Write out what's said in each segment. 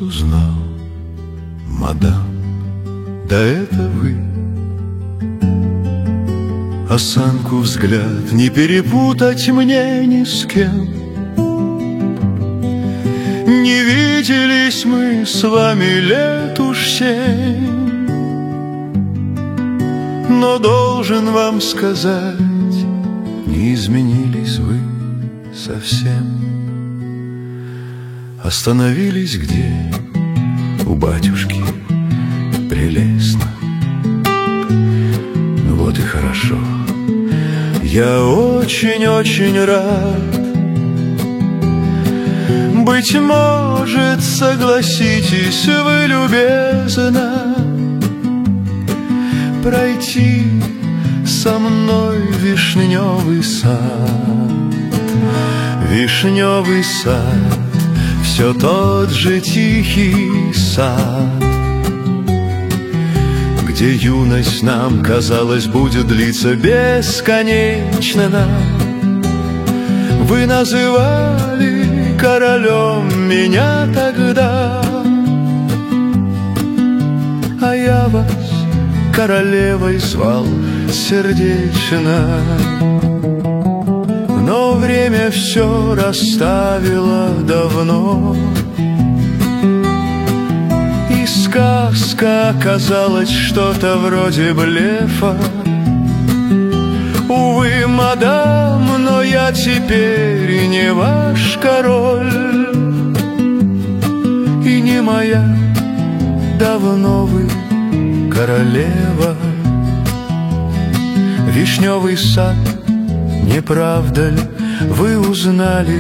узнал, мадам, да это вы. Осанку, взгляд не перепутать мне ни с кем. Не виделись мы с вами лет уж 7, но должен вам сказать, не изменились вы совсем. Остановились где? У батюшки. Прелестно. Вот и хорошо. Я очень-очень рад. Быть может, согласитесь вы любезно пройти со мной в вишневый сад. Вишневый сад, все тот же тихий сад, где юность нам, казалось, будет длиться бесконечно. Вы называли королем меня тогда, а я вас королевой звал сердечно. Но время все расставило давно, и сказка оказалась что-то вроде блефа. Увы, мадам, но я теперь не ваш король, и не моя давно вы королева. Вишневый сад, не правда ли, вы узнали?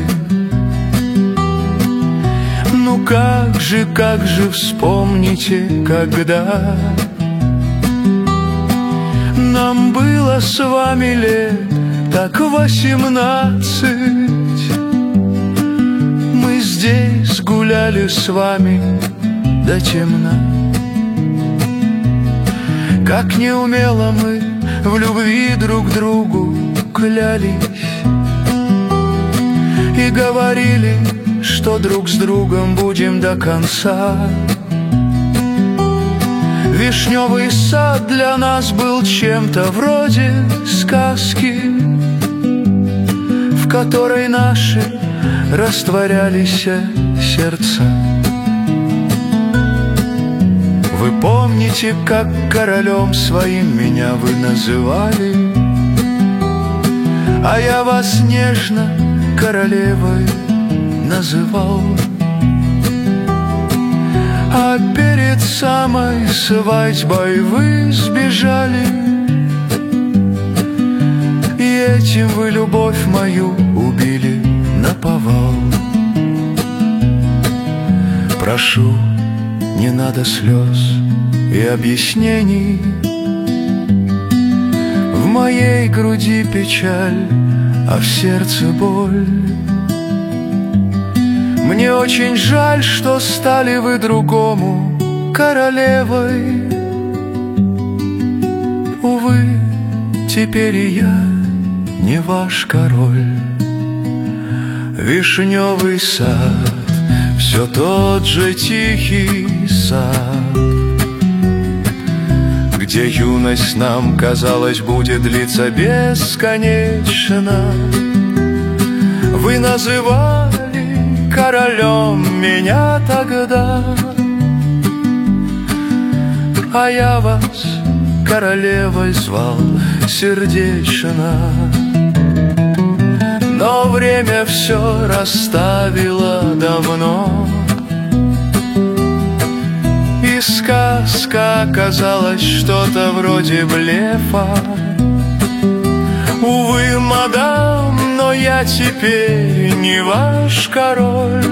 Ну как же вспомните, когда нам было с вами лет так 18. Мы здесь гуляли с вами до темна. Как неумело мы в любви друг другу клялись и говорили, что друг с другом будем до конца. Вишневый сад для нас был чем-то вроде сказки, в которой наши растворялись сердца. Вы помните, как королем своим меня вы называли, а я вас нежно королевой называл. А перед самой свадьбой вы сбежали, и этим вы любовь мою убили наповал. Прошу, не надо слез и объяснений. В моей груди печаль, а в сердце боль. Мне очень жаль, что стали вы другому королевой. Увы, теперь и я не ваш король. Вишневый сад, все тот же тихий сад, где юность нам, казалось, будет длиться бесконечно. Вы называли королем меня тогда, а я вас королевой звал сердечно. Но время все расставило давно, и сказка оказалась что-то вроде блефа. Увы, мадам, но я теперь не ваш король,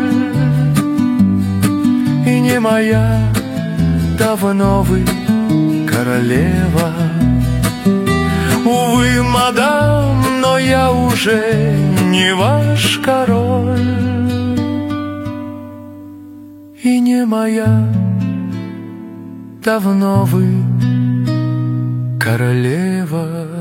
и не моя давно вы королева. Увы, мадам, но я уже не ваш король, и не моя давно вы королева.